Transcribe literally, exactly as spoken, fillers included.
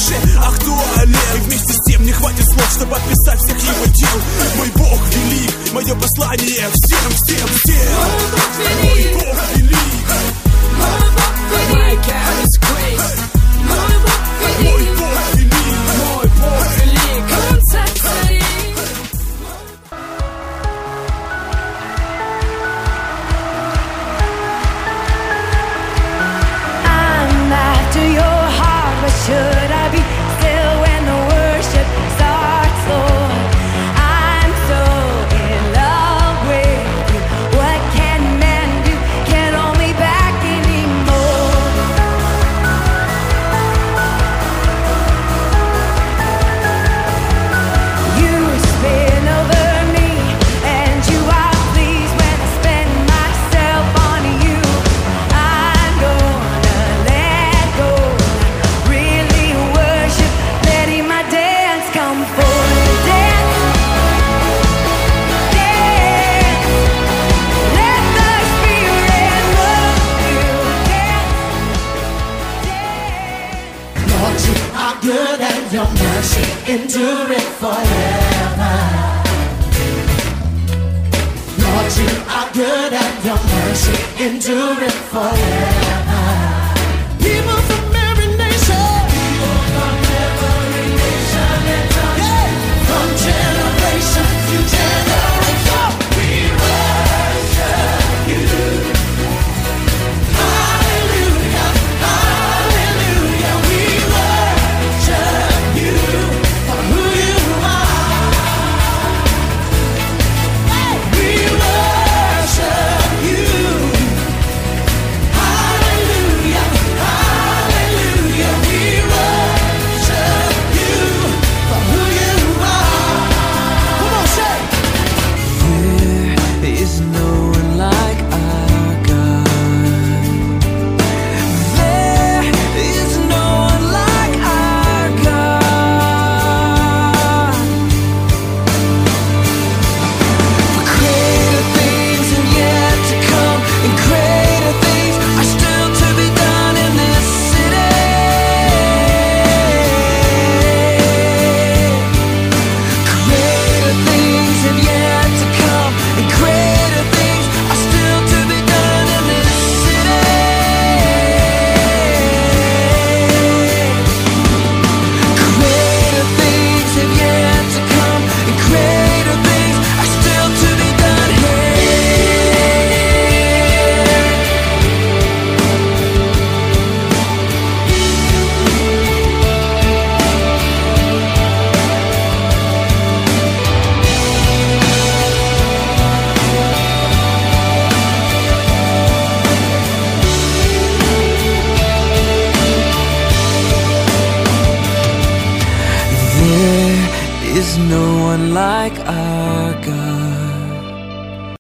душе актуален. И вместе с тем не хватит слов, чтобы описать всех его дел. Мой Бог велик, мое послание всем, всем, всем. Мой Бог велик. My God is great. Мой Бог велик. Мой Бог велик. Он царь царей. I'm after your heart, but should I be still when the worship starts, Lord? I'm so in love with you. What can man do? Can't hold me back anymore. You spin over me, and you are pleased when I spend myself on you. I'm gonna let go, really worship, letting my dance come forward. Dance, dance, let the Spirit move you. Dance, dance. Lord, you are good and your mercy endureth forever. Lord, you are good and your mercy endureth forever. People from every nation, people from every nation and tongue, yeah. From generation to generation, we worship you. Hallelujah, hallelujah, we worship you for who you are. Hey, we worship you. Hallelujah, hallelujah, we worship you for who you are. Come on, say. There is no one like our God. There is no one like our God. For greater things and yet to come, and greater things are still to be done in this city. Greater things have yet to come, and greater things are still to be done in this city. Greater things have yet to come, and greater things are still to be done here. There is no one like our God.